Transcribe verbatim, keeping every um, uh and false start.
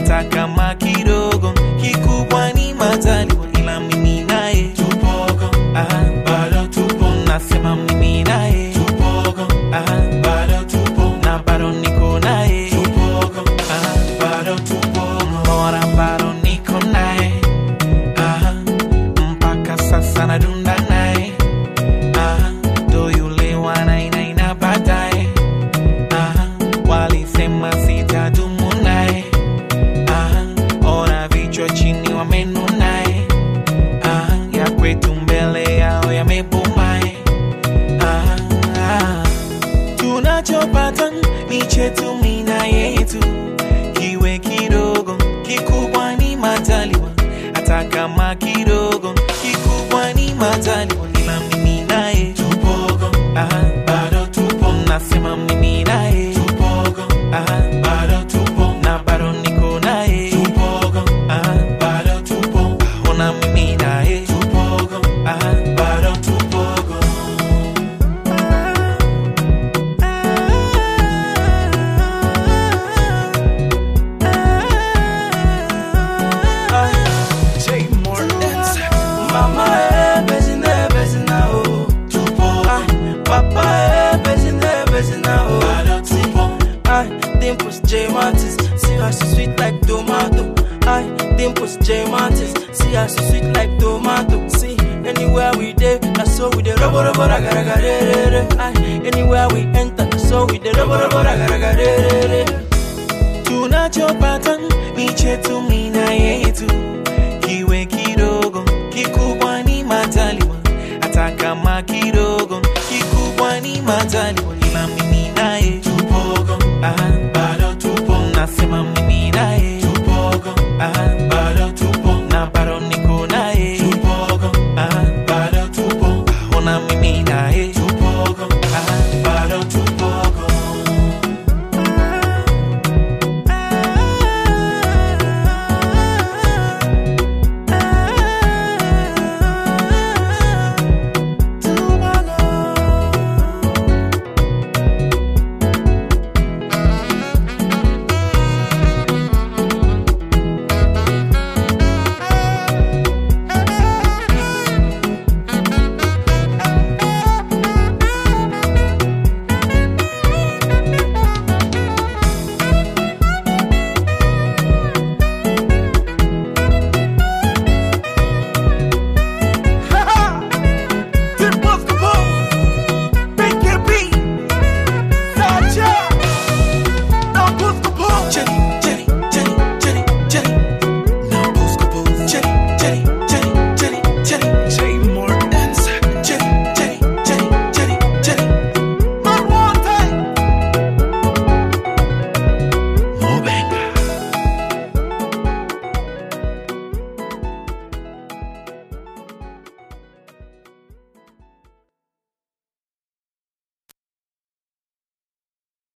hata kama kidogo, kikubwa ni majaliwa, ila mimi naye tupogo, aha, bado tupo, nasema mimi naye tupogo, aha, bado tupo, na bado niko naye tupogo, aha, bado tupo, mbona bado niko naye, aha, mpaka sasa nadunda naye, aha, do yule wanaina ina baadaye, aha, walisema sitadumu naye, aha, ona vichwa chini wamenunaye, aha, ya kwetu mbele yao yamebumaye, aha, aha. Tunachopata ni chetu mina yetu, kiwe kidogo, kikubwa ni majaliwa, hata kama kidogo, kikubwa ni majaliwa, ila mimi naye tupogo, aha, bado tupo, nasema mimi naye tupogo, aha, bado tupo, na bado niko naye tupogo, aha, bado tupo, ona mimi naye tupogo, aha, bado tupogo. Mama eh bezina bezina oh tupogo, papa eh bezina bezina oh bado tupo. I Dimples J Martis, see how she sweet like tomato. I Dimples J Martis, see how she sweet like tomato. See anywhere we dey, that's so we dey rubber rubber raga raga re re. I anywhere we enter, that's so we dey rubber rubber raga raga re re. Tunachopata ni chetu mina yetu, kiwe kidogo, kikubwa ni majaliwa, hata kama kidogo, kikubwa ni majaliwa.